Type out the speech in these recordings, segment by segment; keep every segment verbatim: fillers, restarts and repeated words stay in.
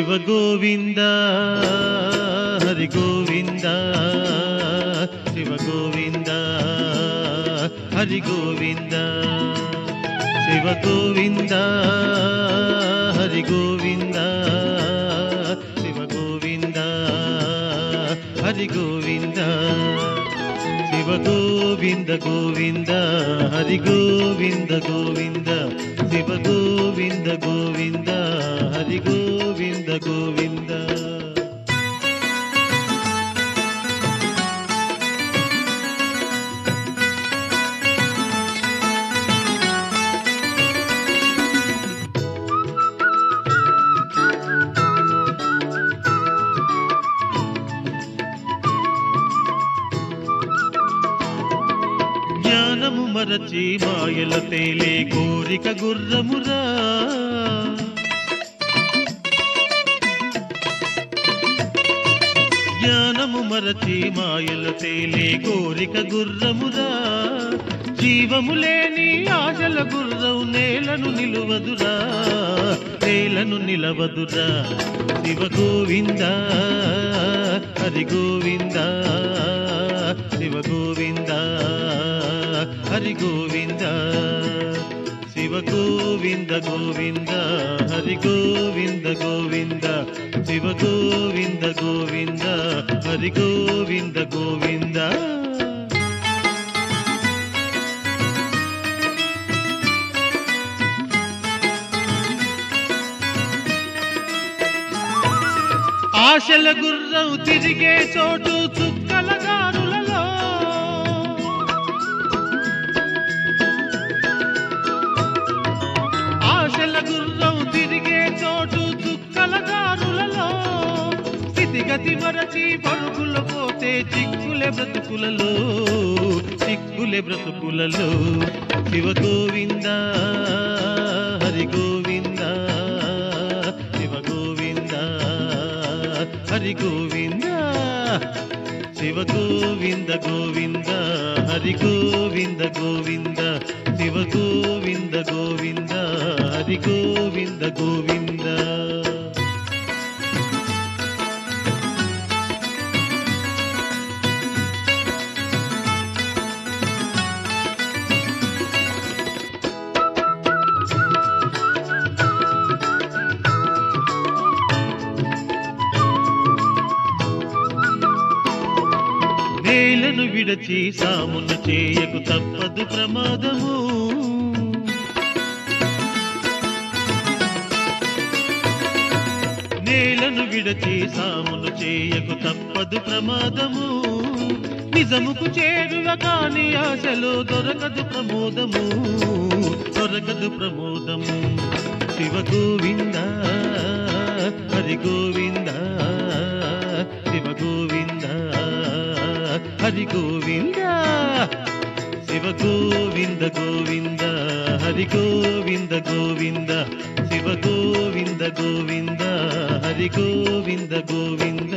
శివ గోవింద హరి గోవింద శివ గోవింద హరి గోవింద శివ గోవింద హరి గోవింద శివ గోవింద హరి గోవింద శివ గోవింద గోవింద హరి గోవింద గోవింద శివ గోవింద గోవింద హరి గోవింద గోవింద. జ్ఞానము మరచి మాయల తేలే కోరిక గుర్రమురా జ్ఞానము మరచి మాయల తేలే కోరిక గుర్రమురా జీవము లేని ఆశల గుర్రం నేలను నిలువదురా నేలను నిలవదురా శివ గోవింద హరి గోవింద శివ గోవింద హరి గోవింద శివ గోవింద గోవింద హరి గోవింద గోవింద శివ గోవింద గోవింద హరి గోవింద గోవింద. ఆశల గుర్రం తిరిగే చోటు చుక్కల దారులలో ఆశల గుర్రం తిరిగే చోటు చుక్కల దారులలో స్థితిగతి మరచి పరుగులు పోతే చిక్కులే బ్రతుకులలో చిక్కులే బ్రతుకులలో శివ గోవింద హరి గోవింద శివ గోవింద హరి గోవింద శివ గోవింద గోవింద హరి గోవింద గోవింద శివ గోవింద గోవింద హరి గోవింద గోవింద. నేలను విడచి సామును చేయకు తప్పదు ప్రమాదము నేలను విడచి సామును చేయకు తప్పదు ప్రమాదము నిజముకు చేరువ కాని ఆశలో దొరకదు ప్రమోదము దొరకదు ప్రమోదము శివ గోవింద హరి గోవింద శివ గోవింద హరి గోవింద శివ గోవింద గోవింద హరి గోవింద గోవింద శివ గోవింద గోవింద హరి గోవింద గోవింద.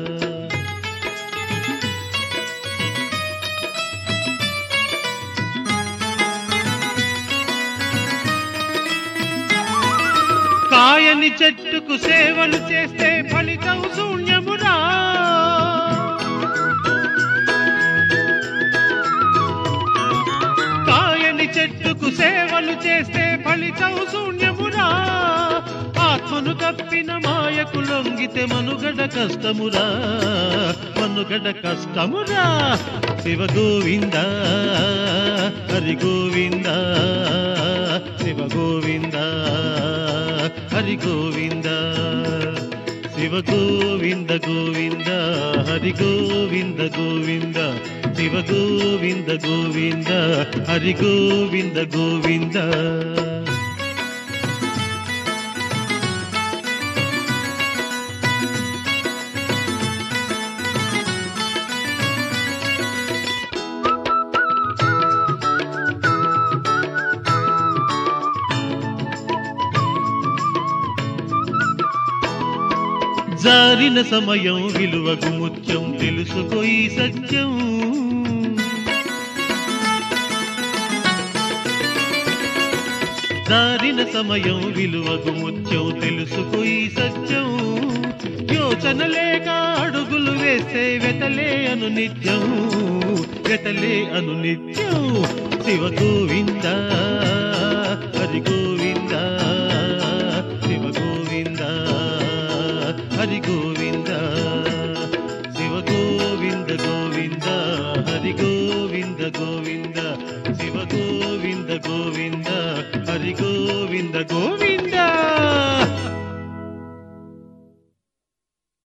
కాయని చెట్టుకు సేవలు చేస్తే ఫలితం శూన్యమురా కాయని చెట్టుకు సేవలు చేస్తే ఫలితం శూన్యమురా ఆత్మను తప్పిన మాయకు లొంగితే మనుగడ కష్టమురా మనుగడ కష్టమురా శివ గోవింద హరి గోవింద శివ గోవింద హరి గోవింద శివ గోవింద గోవింద హరి గోవింద గోవింద శివ గోవింద గోవింద హరి గోవింద గోవింద. జారిన సమయం విలువకు ముత్యం తెలుసుకో ఈ సత్యం జారిన సమయం విలువకు ముత్యం తెలుసుకో ఈ సత్యం యోచన లేక అడుగులు వేసే వెతలే అను నిత్యం వెతలే అను నిత్యం శివ గోవింద హరి గోవింద శివ గోవింద హరి గోవింద శివ గోవింద గోవింద హరి గోవింద గోవింద శివ గోవింద గోవింద హరి గోవింద గోవింద